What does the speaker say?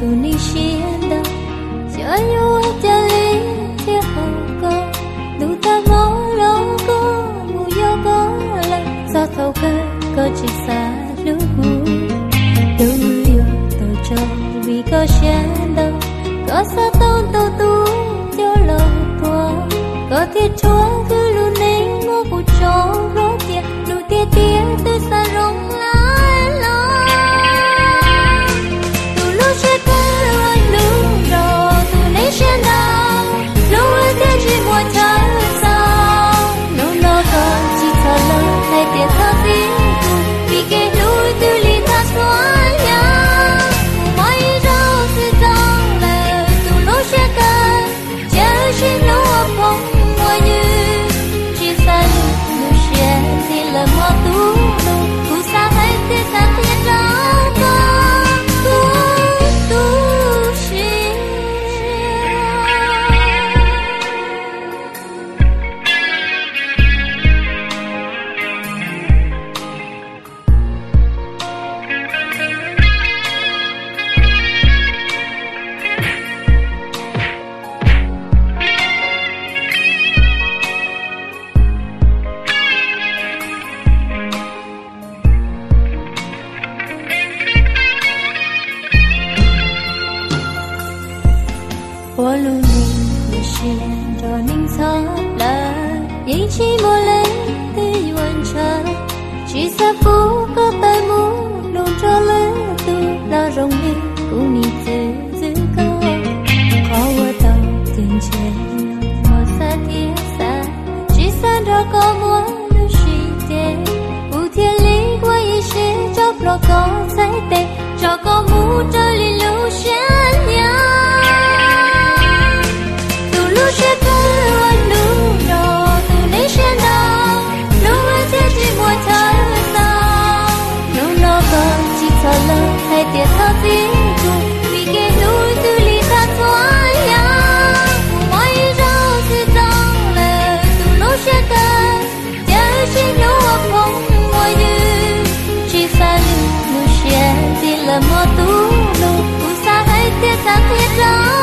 你写的，就有我家里的好歌，路在我绕过，我有过了，sao thâu cơ chỉ xa lưu yêu tôi cho vì có xem đâu, có sao tao tu cho lâu qua, có thiết chúa cứ luôn nên ngô của cho rốt tia, đủ tia tôi xa rong lá lo, tu lúc sẽ có anh lúc rồi, tu nên xem đâu, lúc ấy thế chỉ một trời sao, lúc nó còn chỉ thở lâu hay tia thở tiếng, vì cái núi tư li ta xóa nhá, mãi đâu sự trong lời tu lúc sẽ có, chờ chỉ nấu phong ngoài như, chỉ xa lúc sẽ thì là mơ tu tu xa hay thế xa thế trong con tu xin. Qua lưu niệm để xem cho ninh xót lại, ý chỉ một lấy thì hoàn trả, chỉ xa phú có tay muốn luôn cho lấy tu là rong đi cũng đi giữ câu, khó qua tàu tình chơi một xa thiết xa, chỉ xa đó có muốn lưu suy tế, u thiên lý qua ý sẽ chóp lo có say tệ, cho có mu cho li lưu sáng nhau. Lúc sẽ có anh lúc rồi, từ nay sẽ đâu, lúc ấy thế chỉ một trời sao, lúc nó còn chỉ thở lâu hay tia thở tiếng cùng, vì cái núi tư li ta xóa nhá, mãi đâu sự trong lời từ lúc sẽ có, chờ chỉ nấu phong ngoài như, chỉ xa lúc sẽ thì là mơ tu xa hay tia xa thiết đó.